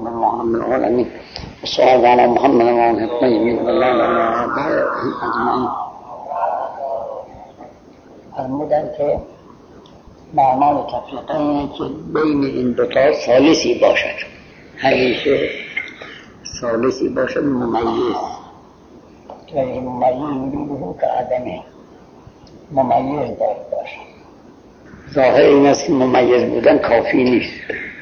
محمد العالمین صلی علی محمد الطاهرین الله علیه اجمعین. فرمودن که معنای تفریقه اینه که بین این دوتا ثالثی باشد، همیشه ثالثی باشد ممیز. غیر ممیز میگه که عدمه، ممیز دارد باشد. ظاهر این است که ممیز بودن کافی نیست،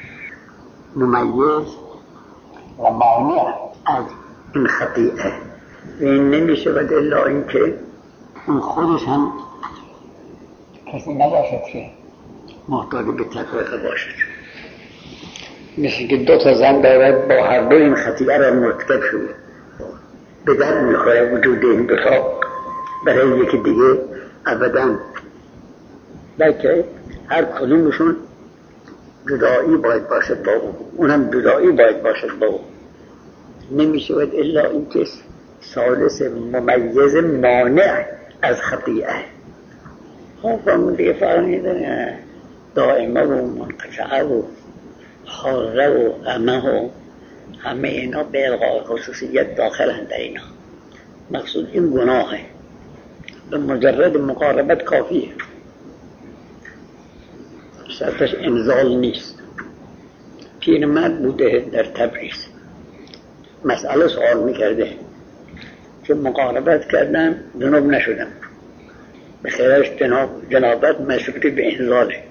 ممیز و مانع از این خطیئه این نمیشه و الا این که اون خودش هم کسی نباشد که محتاج به تفریقه باشد. مثل که دو تا زن دارد با هر دو این خطیئه را مرتکب شده، به در میخوره وجود این دو تا برای یکی دیگه ابدا، بلکه هر کدومشون جدایی باید باشد با او، اونم جدایی باید باشد با او. نمیشه باید الا این که ثالث ممیز مانع از خطیئه. خب همون دیگه فرمیدن دائمه و منقطعه و حاره و امه و همه اینا به الغای خصوصیت داخلند در اینا. مقصود این گناهه، به مجرد مقاربت کافیه، شرطش انزال نیست. پیرمرد بوده در تبریز، مسئله سوال میکرده که مقاربت کردن جنوب نشدم، به خیرش جنابت مشروطی به انزاله.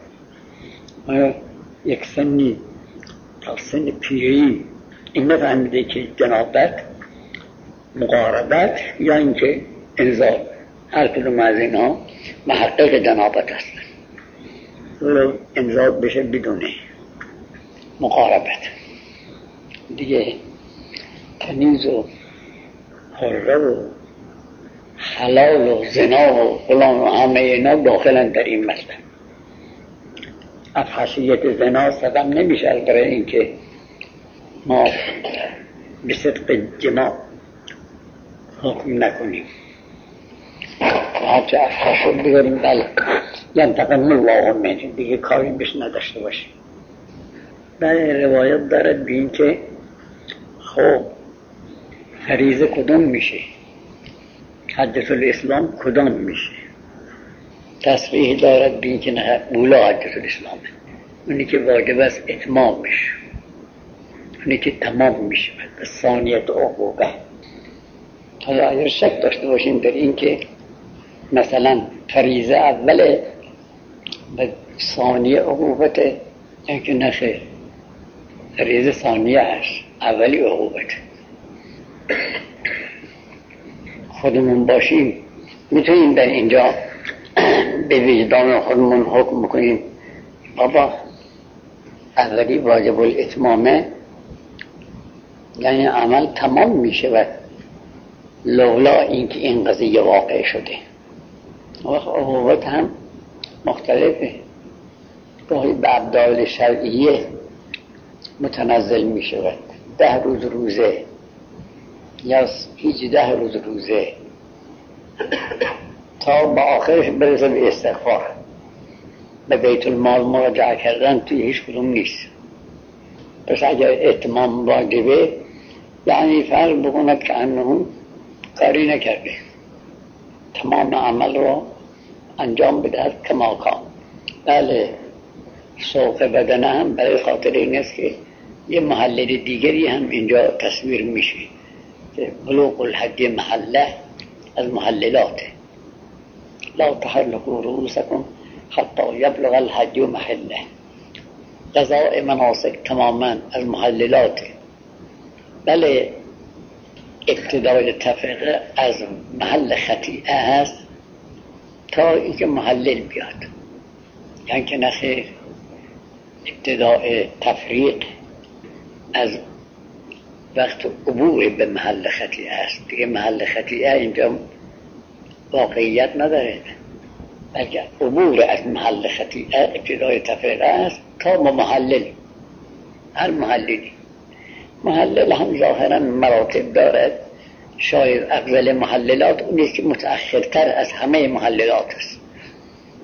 یک سنی تا سن پیری این نفهمیده که جنابت مقاربت یا اینکه انزال، هر کدوم از اینها محقق جنابت هستن، ولو انزال بشه بدونه مقاربت دیگه. کنیز و حره و حلال و زنا و فلان و همه اینا داخلن در این مسئله. افحشیت زنا سبب نمیشه برای اینکه ما به صدق جماع حکم نکنیم، هرچه افحش رو بگریم بله ینتقم الله منه، دیگه کاری بهش نداشته باشیم. بله روایت دارد به این که خب فریضه کدام میشه، حجت الاسلام کدام میشه. تصریح دارد به این که نه اولا حجت الاسلامه، اونی که واجب است اتمام میشه، اونی که تمام میشه به ثانیت عقوبه. حالا اگر شک داشته باشیم در این که مثلا فریضه اوله به ثانیه عقوبته، این که نخیر، فریضه ثانیه هست اولی عقوبته. خودمون باشیم میتونیم در اینجا به وجدان خودمون حکم بکنیم بابا اولی واجب الاتمامه، یعنی عمل تمام میشه و لولا اینکه این قضیه واقع شده. عقوبت هم مختلفه، گاهی به ابدال شرعیه متنزل می شود، 10 روز روزه یا 18 روز روزه تا با آخرش برسه به استغفار، به بیت المال مراجعه کردن توی هیچ کدوم نیست. پس اگر اتمام واجبه یعنی فرض بکند که انه کاری نکرده، تمام عمل رو انجام بدهد کما کان. بله سوق بدنه هم برای خاطر این است که یه محله دیگری هم اینجا تصویر میشه که بلوغ الحج محله از محللاته، لا تحلقوا رؤوسکم حتی یبلغ الحج محله. قضاء مناسک تماما از محللاته. بله ابتدای تفریقه از محل خطیئه هست تا اینکه محلل بیاد، یعنی که نخیر ابتدای تفریق از وقت عبور به محل خطیئه است. دیگه محل خطیئه اینجا واقعیت نداره، بلکه عبور از محل خطیئه ابتدای تفریقه است تا با محلل. هر محللی محلل هم ظاهرا مراتب دارد، شاید افضل محللات اونیست که متأخرتر از همه محللات است.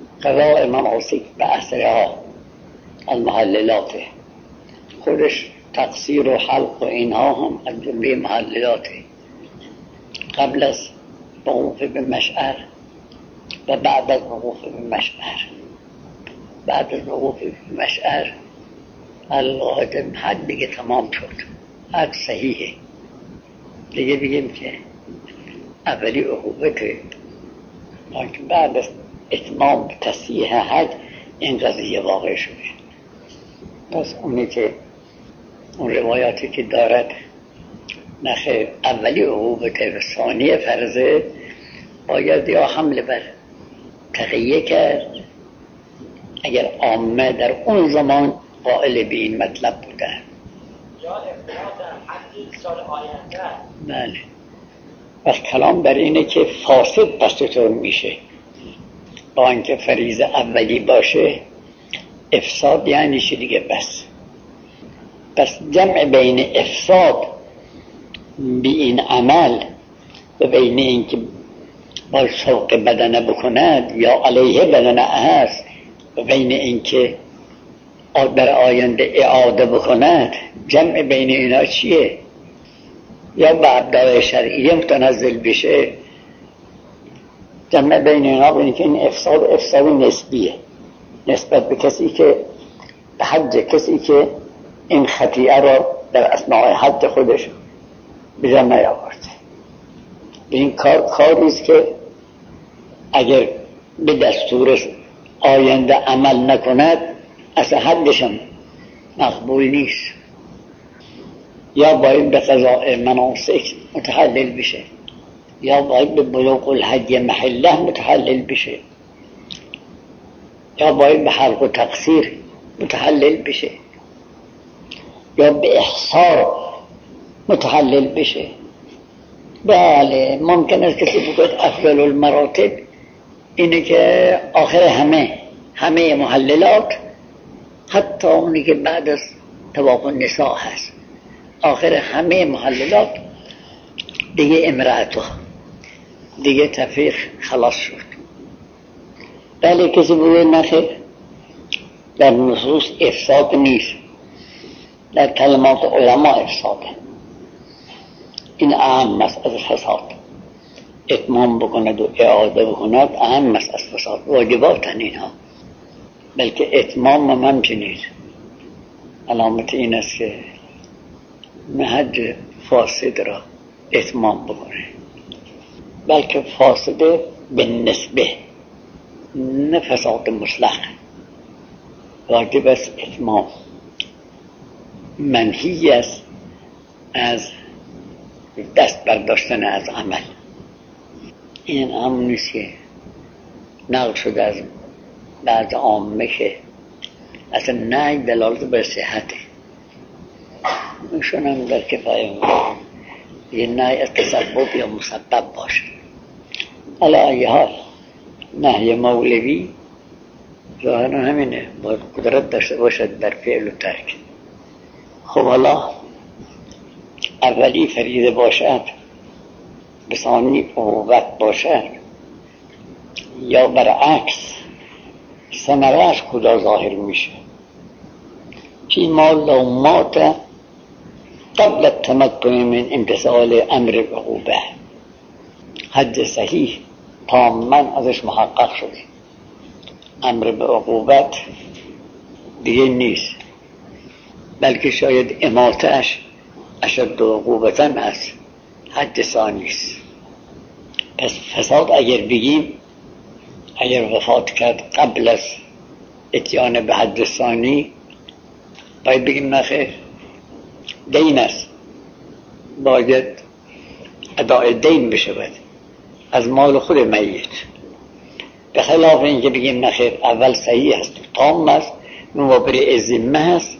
قضاء مناسک به اثرها از محللات خودش تقصیر و حلق و اینها هم از جمله محللاته قبل از وقوف به مشعر و بعد از وقوف به مشعر. بعد از وقوف به مشعر الواحد حد دیگه تمام شد، حد صحیحه. دیگه بگیم که اولی عقوبته، لیکن بعد از اتمام تصحیح حد این قضیه واقع شده. پس اونی که اون روایاتی که دارد نخیر اولی عقوبته و ثانی فرضه باید یا حمله بر تقیه کرد اگر عامه در اون زمان قائل به این مطلب بودن، یا ابتدا در حد سال آینده. بله. پس کلام بر اینه که فاسد پس چطور میشه. با اینکه فریضه اولی باشه افساد یعنی چی دیگه؟ پس جمع بین افساد به این عمل و بین اینکه با سوق بدنه بکند یا علیه بدنه هست و بین اینکه در آینده اعاده بکند، جمع بین اینا چیه؟ یا به ابداع شرعیه متنزل بشه. جمع بین اینا بینه که این افساد نسبیه نسبت به کسی که به حد کسی که این خطیئه را در اثناء حد خودش به جا نیاورده. این کاریست که اگر به دستور آینده عمل نکند اصلا حدش هم مقبول نیست، یا باید به قضاء مناسک متحلل بشه یا باید به بلوغ الحج محله متحلل بشه یا باید به حلق و تقصیر متحلل بشه یا به احصار متحلل بشه. بله ممکن است کسی بگوید افضل المراتب اینه که آخر همه محللات، حتی اونی که بعد از طواف النساء هست، آخر همه محللات دیگه امرأتو دیگه تفریق خلاص شد. بله کسی بگوید نخیر در نصوص افساد نیست، در کلمات علما افساده، این اهم است از فساد. اتمام بکند و اعاده بکند اهم است از فساد، واجباتن اینها. بلکه اتمام من چنید علامت این است که محج فاسد را اتمام بکنه، بلکه فاسد به نسبه نه فساد مطلق. واجب است اتمام، منهی است از دست برداشتن از عمل. این همون نیست که نقل شده از بعض عامه که اصلا نه دلالت بر صحته، ایشون هم در کفایه یه نه از تسبب یا مسبب باشه. علی ای حال نهی مولوی ظاهرا همینه، باید قدرت داشته باشد در فعل و ترک. خب حالا اولی فریضه باشد بسانی عقوبت باشد یا برعکس، ثمره‌اش کجا ظاهر میشه؟ فیما لو مات قبل التمکن من امتثال امر العقوبه، حد صحیح تاماً ازش محقق شده، امر به عقوبت دیگه نیست، بلکه شاید اماته‌اش اشد عقوبتاً از حد ثانی است. پس فساد اگر بگیم، اگر وفات کرد قبل از اتیان به حد ثانی، باید بگیم نخیر دین است، باید اداء دین بشود از مال خود میت، به خلاف اینکه بگیم نخیر اول صحیح است تام است موابر ذمه است.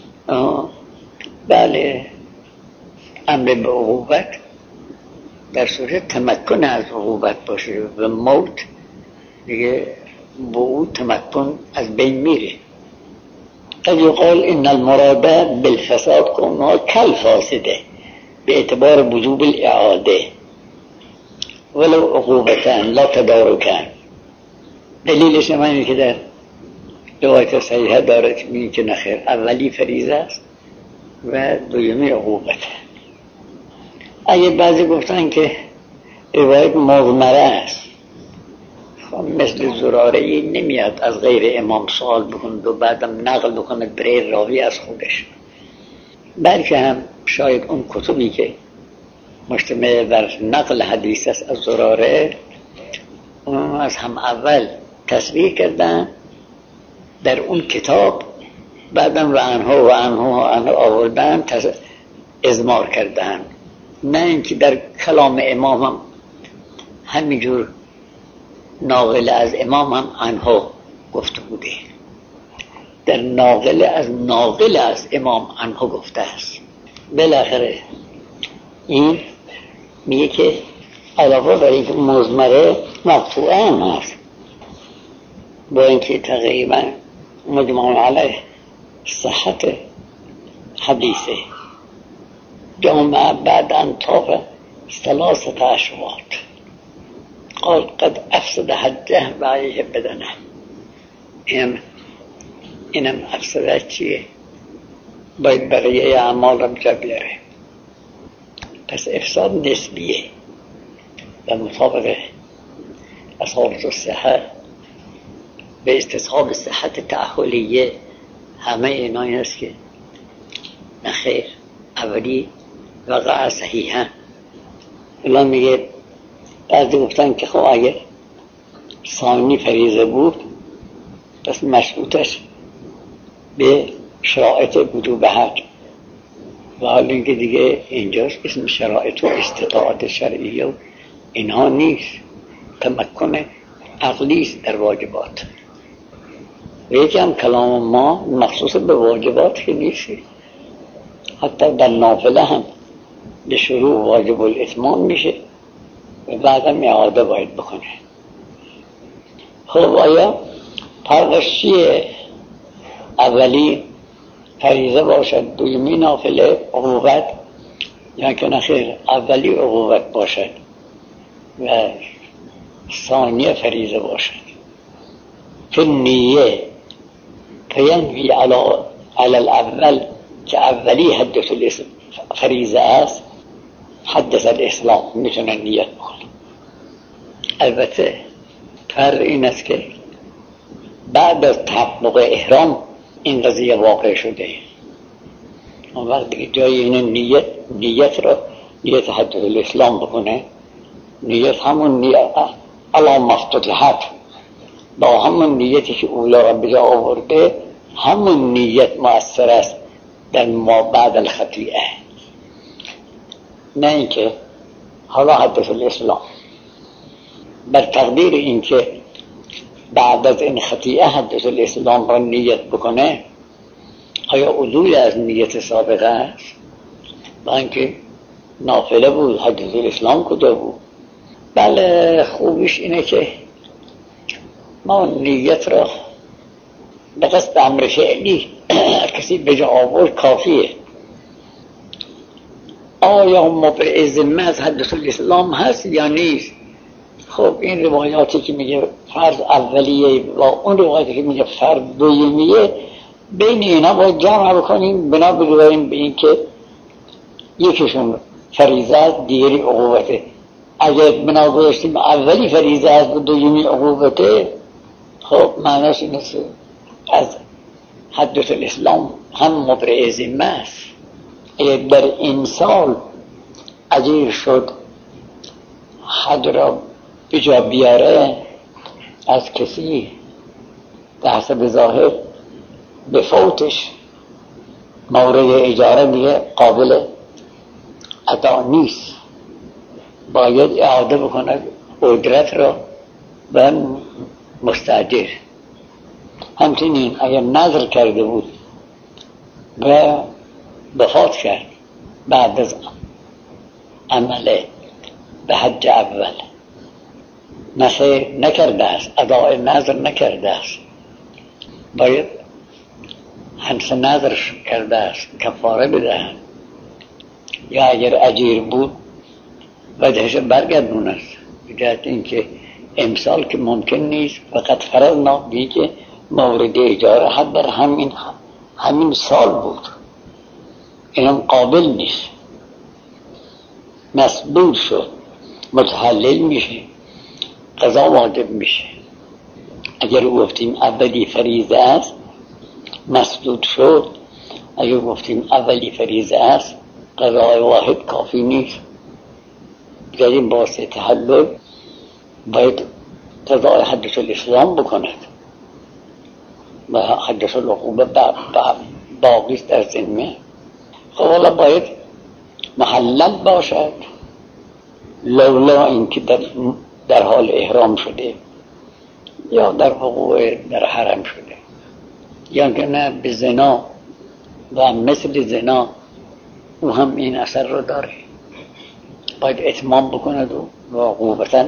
بله امر به عقوبت در صورت تمکن از عقوبت باشه و موت دیگه با او تمکن از بین میره. قد یقال ان المراد بالفساد کونها کل فاسده به اعتبار وجوب الاعاده ولو عقوبتان لا تدارکان. دلیلش اینه که در روایت صحیحه داره که نخیر اولی فریضه است و دومی عقوبت. اگه بعضی گفتن که روایت مضمره است، مثل زراره ای نمیاد از غیر امام سوال بکند و بعدم نقل بکند برای راوی از خودش، بلکه هم شاید اون کتبی که مشتمل بر نقل حدیث است از زراره اون از هم اول تصریح کردن در اون کتاب، بعدم و عنه آوردن اضمار کردن، نه اینکه در کلام امام هم همینجور ناقل از امام هم عنه گفته بوده، در ناقل از امام عنه گفته است. بالاخره این میگه که علاوه بر اینکه مضمره مقطوعه هم هست، با اینکه تقریبا مجمع علیه صحت حدیثه جامعه بعد انطاف 3 اشواط قال قد افسد حجه و علیه بدنه. اینم افسده چیه؟ باید بقیه اعمال را بجا بیاره. پس افساد نسبیه و مطابق اصحاب الصحه به استصحاب صحت تأهلیه همه اینا این است که نخیر اولی وقع صحیحه. الان میگه بعضی گفتن که خب اگه ثانی فریضه بود پس مشروطش به شرائط وجوب حج، و حالا اینکه دیگه اینجاست اسم شرائط و استطاعت شرعیه و اینها نیست، تمکن عقلیست در واجبات. و یکی هم کلام ما مخصوص به واجبات که نیست، حتی در نافله هم به شروع واجب الاتمام میشه و بعدم اعاده باید بکنه. خب آیا فرقش چیه؟ اولی فریضه باشد، دومی نافله عقوبت، یا که نخیر اولی عقوبت باشد و ثانیه فریضه باشد. که نیه فینوی علی الاول که اولی حدث فریضه است، حدث الاسلام میتونه نیت بکنه. البته فرق این است که بعد از تحقق احرام این قضیه واقع شده، اون وقت دیگه جای این نیت را نیت حدث الاسلام بکنه، نیت همون نیت علا مفتتحت با همون نیتی که اولا را بجا آورده همون نیت مؤثر است در ما بعد الخطیئه، نه اینکه حالا حدث الاسلام. بر تقدیر اینکه بعد از این خطیئه حدث الاسلام را نیت بکنه، آیا عدول از نیت سابقه است؟ با اینکه نافله بود حدث الاسلام کجا بود؟ بله، خوبیش اینه که ما نیت را به قصد امر فعلی کسی به جا آورد کافیه. آیا مبرئ ذمه از حدث الاسلام هست یا نیست؟ خب این روایاتی که میگه فرض اولیه و اون روایاتی که میگه فرض دومیه، بین اینا باید جمع بکنیم بنا بگوییم به این که یکیشون فریضه است دیگری عقوبته. اگر بنا گذاشتیم اولی فریضه است و دومی عقوبته، خب معناش این است از حدث الاسلام هم مبرئ ذمه است. اگر در این سال اجیر شد حد را بجا بیاره از کسی به حسب ظاهر به فوتش مورد اجاره دیگه قابل ادا نیست، باید اعاده بکنه اجرت را به مستاجر. همچنین اگر نظر کرده بود و وفات کرد بعد از عمله به حج اول نخیر نکرده است، اداء نظر نکرده است، باید همس نظر کرده است کفاره بدهند، یا اگر اجیر بود وجهش برگردون است، بجهت اینکه امسال که ممکن نیست فقط فرضنا بی که مورد اجاره حد در همین سال بود، اینم قابل نیست. مسبود شد، متحلل میشه، قضا واجب میشه. اگر گفتیم اولی فریضه است مسدود شد، اگر گفتیم اولی فریضه است قضای واحد کافی نیست. در این واسطه تحلل باید قضای حدث الاسلام بکند و حدث العقوبه باقیست در ذمه. خب حالا باید محلل باشد، لولا اینکه در حال احرام شده یا در وقوع در حرم شده، یا که نه به زنا و مثل زنا او هم این اثر رو داره، باید اتمام بکند و عقوبتا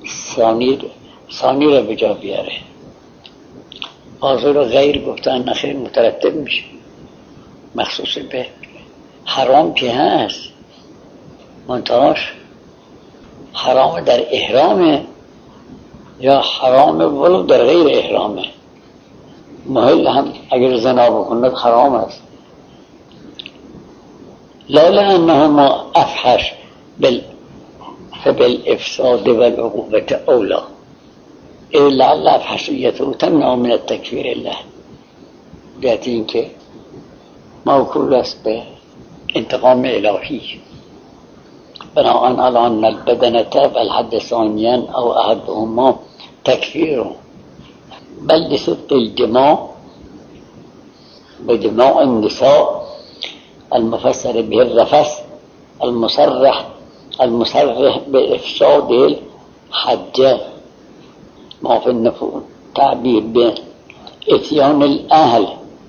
ثانی رو به جا بیاره. حاضر و غیر گفتن نخیر مترتب میشه، مخصوص به حرام که هست، منتهاش حرام در احرامه یا حرام ولو در غیر احرامه. محل هم اگر زنا بکند حرام است. لا لأنهما أفحش فبالإفساد والعقوبة أولى إذ لعل أفحشيته تمنع من التكفير الله. بیت این که موکول است به انتقام الهی. بناءً على أن البدنة والحد ثانيا أو أحدهما تكفير بل لصدق الجماع بجماع النساء المفسر به الرفث المصرح بإفساد الحج ما في النفوذ تعبير بإتيان الأهل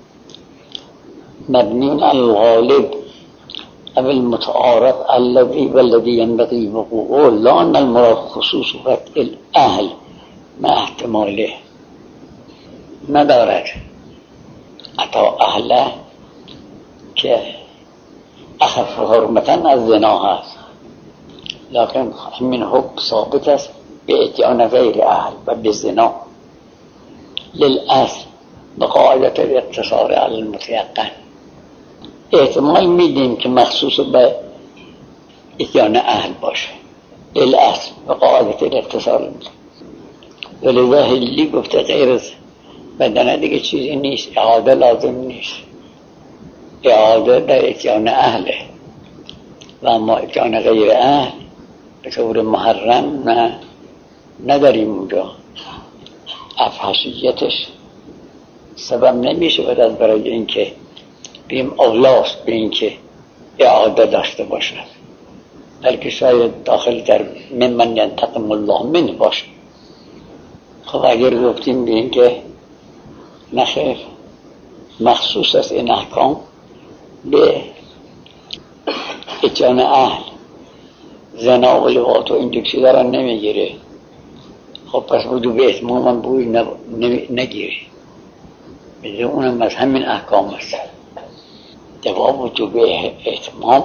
مبني على الغالب أو المتعارف والذي ينبغي وقوعه، لا أن المراد خصوص الأهل مع احتماله. ندارد اتا اهله که اخف حرمتن از زنا هست، لكن همین حکم ثابت است به اتیان غیر اهل و به زنا للأصل بقاعدة الاقتصار على المتيقن. احتمال میدیم که مخصوص به اتیان اهل باشه للأصل بقاعدة الاقتصار. ولذا هلی گفته غیر از بدنه دیگه چیزی نیست، اعاده لازم نیست، اعاده در اتیان اهله و اما اتیان غیر اهل به طور محرم نداریم اونجا. افحشیتش سبب نمیشه از برای اینکه بیم اولاست به اینکه اعاده داشته باشد، بلکه شاید داخل در ممن ینتقم الله منه باشه. خب اگر گفتیم به اینکه نخیر مخصوص است این احکام به اتیان اهل، زنا و لواط و این چیزا را نمیگیره، خب پس وجوب اتمام هم بوی نگیره، بذاره اونم از همین احکام است. جواب وجوب اتمام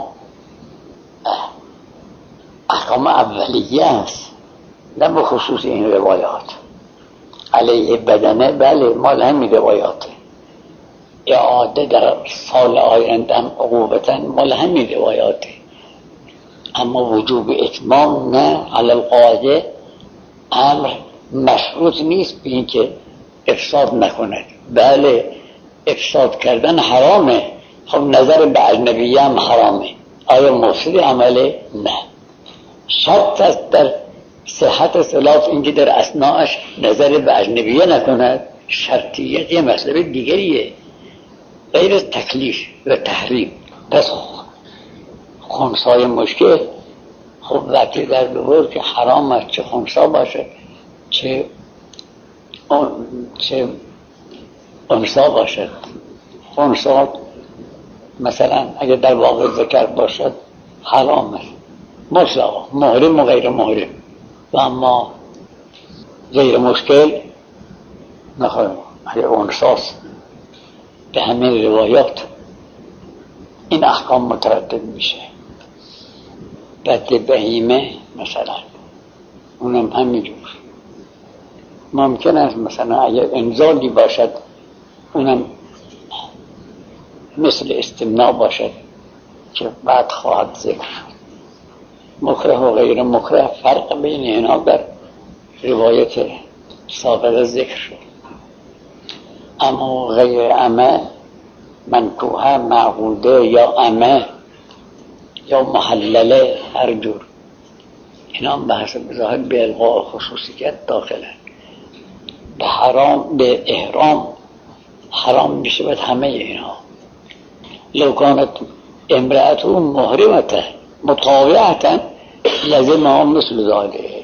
احکام اولیه است، نه به خصوص این روایات. علیه بدنه بله مال همین روایاته، اعاده در سال آینده هم عقوبتا مال همین روایاته، اما وجوب اتمام نه. علی القاعده امر مشروط نیست به اینکه افساد نکند. بله افساد کردن حرامه، خب نظر به اجنبیه هم حرامه، آیا مفسد عمله؟ نه. شرط است در صحت صلاة اینکه در اثناءش نظر به اجنبیه نکند. شرطیت یه مسئله دیگریه غیر از تکلیف و تحریم. پس خنثای مشکل خب وقتی در بزرگ که حرام است چه خنثا باشه چه انثا باشد. خنثا مثلا اگر در واقع ذکر باشد حرام است مطلقا، محرم و غیر محرم، و اما غیر مشکل نخواهیم. اگر انثاست به همین روایات این احکام مترتب میشه. قتل بهیمه مثلا اونم همینجور ممکن است، مثلا اگر انزالی باشد اونم مثل استمناء باشد که بعد خواهد ذکر. مکره و غیر مکره فرق بین اینا در روایت سابقه ذکر شد. اما غیر امه منکوحه معقوده یا امه یا محلله هر جور، اینا هم به حسب ظاهر به الغاء خصوصیت داخله. به حرام به احرام حرام میشه باید همه اینا. لو کانت امرأة محرمة مطاوعة لازمها مثل ذلك.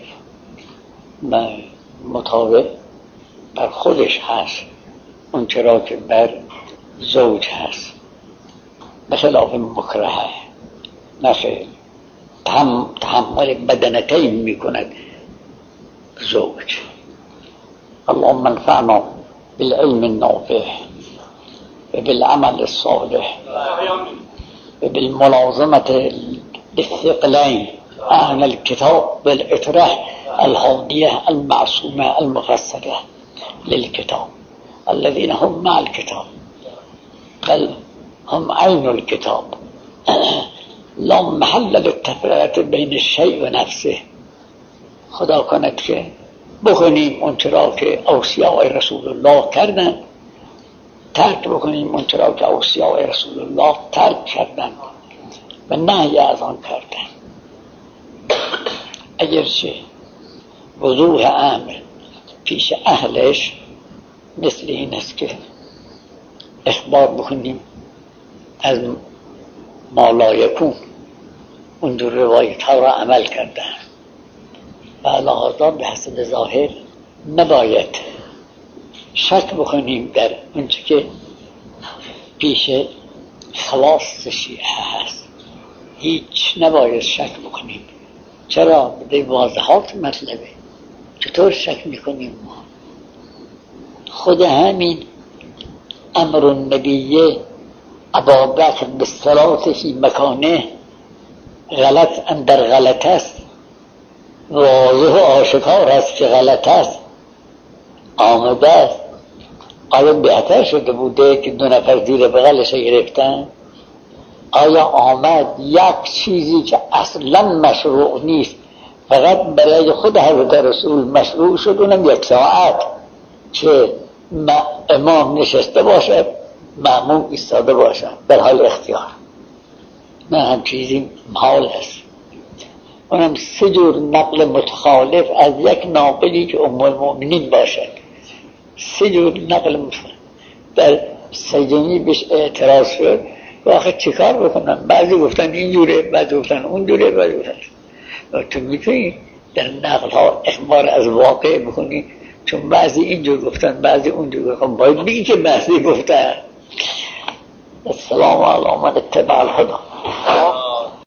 مطاوع بر خودش هست اون چرا که بر زوج هست، به خلاف مکره نخیر تحمل بدنتین میکند زوج. اللهم انفعنا بالعلم النافع وبالعمل الصالح وبالملازمة للثقلين أهل الكتاب والإطرح الهادية المعصومة المفسرة للكتاب الذين هم مع الكتاب بل هم عين الكتاب لا محل للتفرقة بين الشيء و نفسه. خدا کند که بکنیم اون چرا که اوصیاء رسول الله کردن، ترک بکنیم اون چرا که اوصیاء رسول الله ترک کردن و نهی از آن کردن. اگرچه وضوح امر پیش اهلش مثل این است که اخبار بکنیم از ما لا یکون، اونجور روایت ها را عمل کردن و لحاظا به حسب ظاهر نباید شک بکنیم در اونچه که پیش خواص شیعه هست. هیچ نباید شک بکنیم. چرا؟ به واضحات مطلبه. چطور شک میکنیم ما؟ خود همین امر النبیه ابابکر بالصلاة فی مکانه غلط اندر غلط است، واضح و آشکار است که غلط است، آمده است. آیا بهتر شده بوده که 2 نفر زیر بغلش گرفتن؟ آیا آمد یک چیزی که اصلا مشروع نیست فقط برای خود حضرت رسول مشروع شد، اونم 1 ساعت که امام نشسته باشد مأموم ایستاده باشد در حال اختیار؟ نه، هم چیزی محال است. اونم 3 جور نقل متخالف از یک ناقلی که ام المؤمنین باشد. 3 جور نقل متخالف. در سجنی بهش اعتراض شد و آخه چیکار بکنن؟ بعضی گفتن این جوره، بعضی گفتن اون جوره، بعضی گفتن. تو میتونی در نقل ها اخبار از واقع بکنی، چون بعضی اینجور گفتن بعضی اونجور گفتن، باید بگی که بعضی گفتن. السلام علی من اتبع الهدی.